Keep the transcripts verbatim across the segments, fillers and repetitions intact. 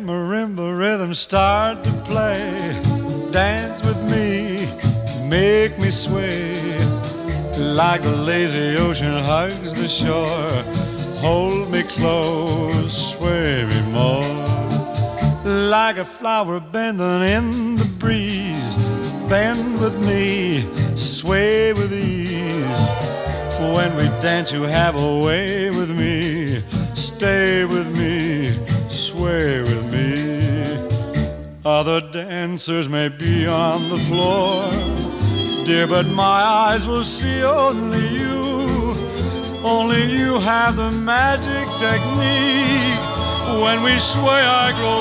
marimba rhythm start to play, dance with me, make me sway, like the lazy ocean hugs the shore. Hold me close, sway me more, like a flower bending in the breeze. Bend with me, sway with ease. When we dance you have a way with me. Stay with me, sway with me. Other dancers may be on the floor, dear, but my eyes will see only you. Only you have the magic technique. When we sway I grow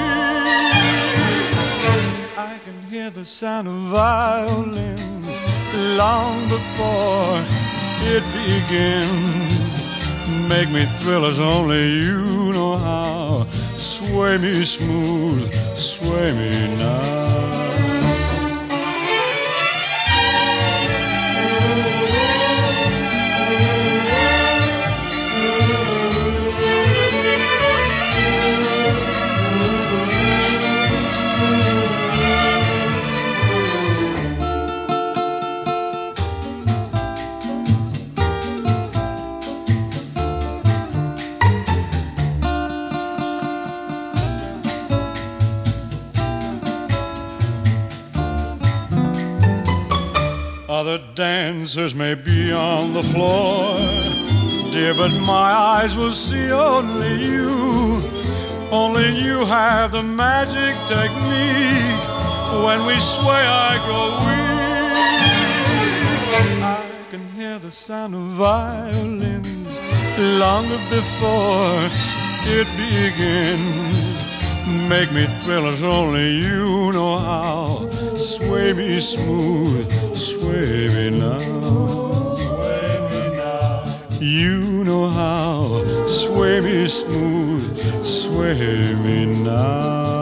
weak. I can hear the sound of violins long before it begins. Make me thrill as only you know how. Sway me smooth, sway me now. Other dancers may be on the floor, dear, but my eyes will see only you. Only you have the magic technique. When we sway I grow weak. I can hear the sound of violins long before it begins. Make me thrill as only you know how. Sway me smooth, sway me now. Sway me now. You know how. Sway me smooth, sway me now.